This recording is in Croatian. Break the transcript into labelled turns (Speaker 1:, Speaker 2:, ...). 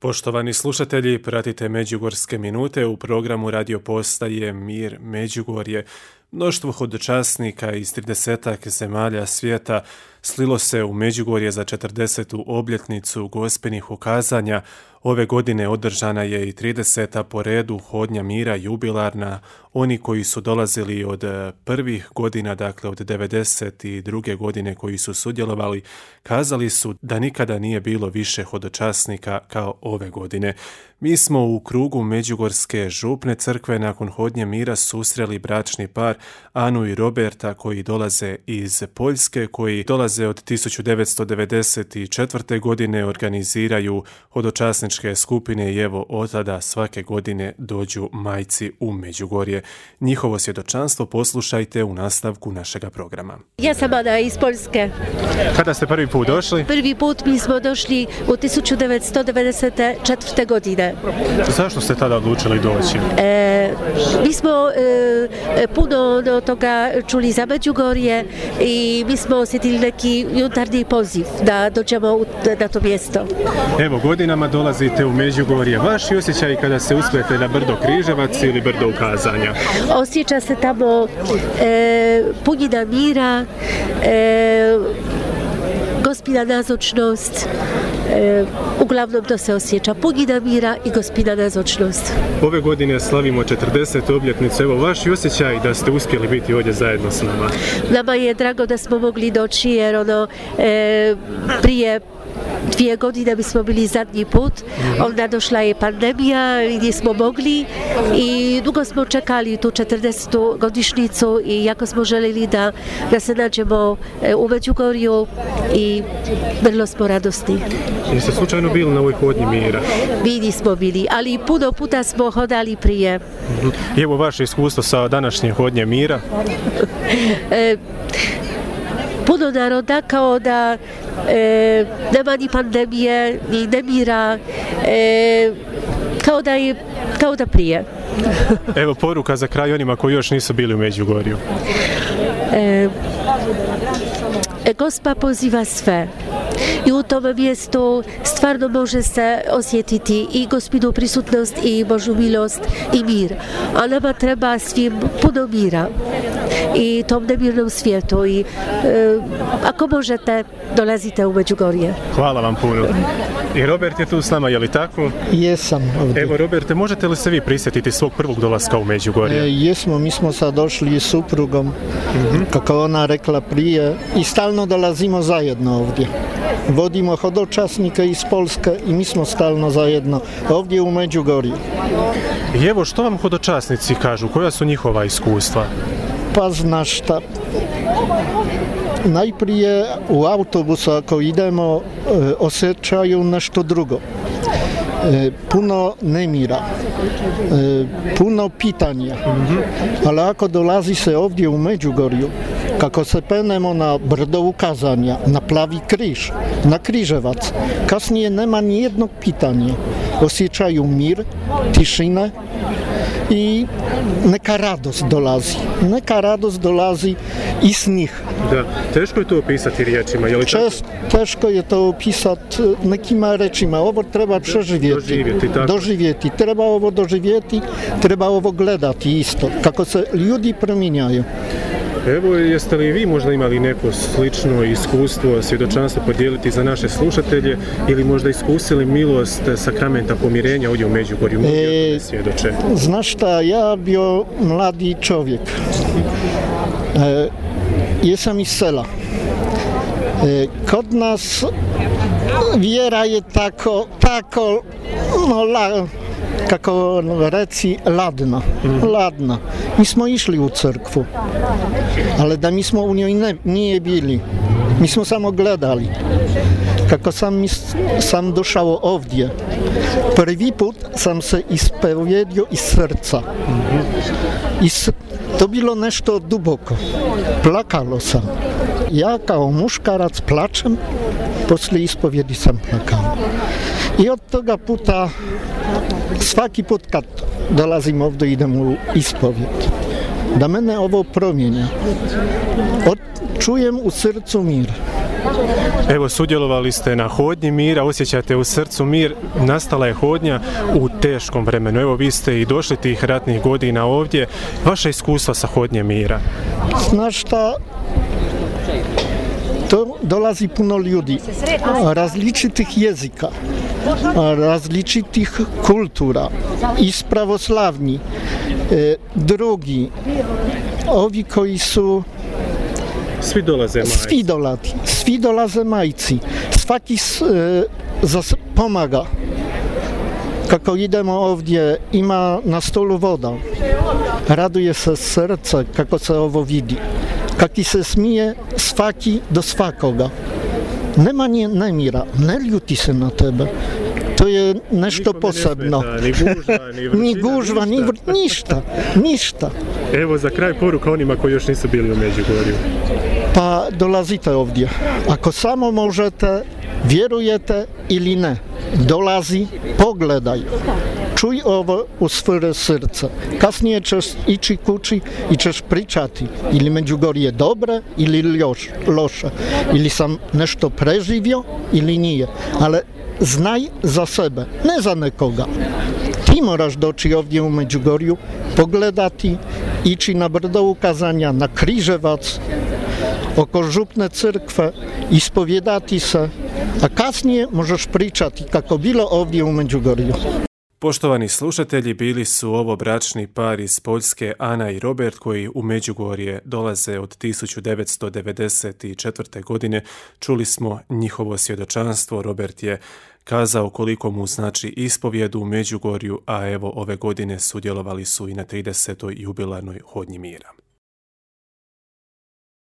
Speaker 1: Poštovani slušatelji, pratite Međugorske minute u programu radio postaje Mir Međugorje. Mnoštvo hodočasnika iz 30 zemalja svijeta slilo se u Međugorje za 40. obljetnicu Gospinih ukazanja. Ove godine održana je i 30. po redu hodnja mira jubilarna. Oni koji su dolazili od prvih godina, dakle od 92. godine koji su sudjelovali, kazali su da nikada nije bilo više hodočasnika kao ove godine. Mi smo u krugu Međugorske župne crkve nakon hodnje mira susreli bračni par Anu i Roberta koji dolaze iz Poljske, koji dolaze od 1994. godine, organiziraju hodočasničke skupine i evo od tada svake godine dođu majci u Međugorje. Njihovo svjedočanstvo poslušajte u nastavku našega programa.
Speaker 2: Ja sam Ana iz Poljske.
Speaker 1: Kada ste prvi put došli?
Speaker 2: Prvi put mi smo došli u 1994. godine.
Speaker 1: Zašto ste tada odlučili doći?
Speaker 2: Mi smo puno do toga čuli za Međugorje i mi smo osjetili neki jutarnji poziv da dođemo na to mjesto.
Speaker 1: Evo, godinama dolazite u Međugorje. Vaši osjećaj kada se uspete na brdo Križevac ili brdo Ukazanja?
Speaker 2: Osjeća se tamo punina mira, Gospina nazočnost, uglavnom to se osjeća, punina mira i Gospina nazočnost.
Speaker 1: Ove godine slavimo 40. obljetnicu. Evo, vaši osjećaj da ste uspjeli biti ovdje zajedno s nama?
Speaker 2: Nama je drago da smo mogli doći jer prije 2 godine mi smo bili zadnji put, onda došla je pandemija i nismo mogli i dugo smo čekali tu 40. godišnjicu i jako smo željeli da se nađemo u Međugorju i vrlo smo radosni.
Speaker 1: Jeste slučajno bili na ovoj hodnji mira?
Speaker 2: Mi nismo bili, ali puno puta smo hodali prije.
Speaker 1: I evo vaše iskustvo sa današnje hodnje mira?
Speaker 2: Puno naroda, kao da nema ni pandemije, ni nemira, kao da prije.
Speaker 1: Evo poruka za kraj onima koji još nisu bili u Međugorju.
Speaker 2: Gospa poziva sve i u tom mjestu stvarno može se osjetiti i Gospinu prisutnost i Božju milost i mir. A nama treba svim puno mira i tom nemirnom svijetu i ako možete, dolazite u Međugorje.
Speaker 1: Hvala vam puno. I Robert je tu s nama, je li tako?
Speaker 3: Jesam ovdje.
Speaker 1: Evo Roberte, možete li se vi prisjetiti svog prvog dolaska u Međugorje?
Speaker 3: Jesmo, mi smo sad došli s suprugom, kako ona rekla prije, i stalno dolazimo zajedno ovdje. Vodimo hodočasnike iz Polske i mi smo stalno zajedno ovdje u Međugorju.
Speaker 1: I evo, što vam hodočasnici kažu? Koja su njihova iskustva?
Speaker 3: Pa znaš šta, najprije u autobusu ako idemo osjećaju nešto drugo. Puno nemira, puno pitanja, ali ako dolazi se ovdje u Međugorju, kako se penemo na brdo Ukazanja, na Plavi križ, na Križevac, kasnije nema ni jednog pitanja. Osjećaju mir, tišine i neka radost dolazi iz njih.
Speaker 1: Da, teško je to opisati riječima, je li tako?
Speaker 3: Teško je to opisati nekima rečima, ovo treba doživjeti, treba ovo doživjeti, treba ovo gledati isto, kako se ljudi promijenjaju.
Speaker 1: Evo, jeste li vi možda imali neko slično iskustvo, svjedočanstvo podijeliti za naše slušatelje ili možda iskusili milost sakramenta pomirenja ovdje u Međugorju? Svjedoče.
Speaker 3: Znaš šta, ja bio mladi čovjek. Jesam iz sela. Kod nas vjera je tako kako reci, ladna. Mi smo išli u crkvu, ali da mi smo u njoj nije bili. Mi smo samo gledali. Kako sam došao ovdje, prvi put sam se ispovjedio iz srca. To bilo nešto duboko. Plakalo sam. Ja kao muškarac plačem, poslije ispovjedi sam plakao. I od toga puta, svaki put kad dolazim ovdje, idem u ispovjed. Da mene ovo promijeni. Čujem u srcu mir.
Speaker 1: Evo, sudjelovali ste na hodnji mira, osjećate u srcu mir, nastala je hodnja u teškom vremenu. Evo, vi ste i došli tih ratnih godina ovdje. Vaše iskustva sa hodnje mira?
Speaker 3: Znaš šta, to dolazi puno ljudi, različitih jezika, različitih kultura, iz pravoslavni, drugi, ovi koji su svi dolaze majci, svaki pomaga. Kako idemo ovdje, ima na stolu voda, raduje se srce kako se ovo vidi, kaki se smije svaki do svakoga. Nema nemira, ne ljuti se na tebe. To je nešto posebno. Ni gužva, ništa.
Speaker 1: Evo, za kraj poruka onima koji još nisu bili u Međugorju.
Speaker 3: Pa dolazite ovdje. Ako samo možete, vjerujete ili ne, dolazi, pogledaj. Čuj ovo u svoje srce. Kasnije ćeš ići kući i ćeš pričati ili Međugorje dobre ili loše. Ili sam nešto preživio ili nije. Ali znaj za sebe, ne za nekoga. Ti moraš doći ovdje u Međugorju, pogledati, ići na brdo ukazanja, na Križevac, oko župne crkve, ispovijedati se, a kasnije možeš pričati kako bilo ovdje u Međugorju.
Speaker 1: Poštovani slušatelji, bili su ovo bračni par iz Poljske, Ana i Robert, koji u Međugorje dolaze od 1994. godine. Čuli smo njihovo svjedočanstvo. Robert je kazao koliko mu znači ispovjed u Međugorju, a evo ove godine sudjelovali su i na 30. jubilarnoj hodnji mira.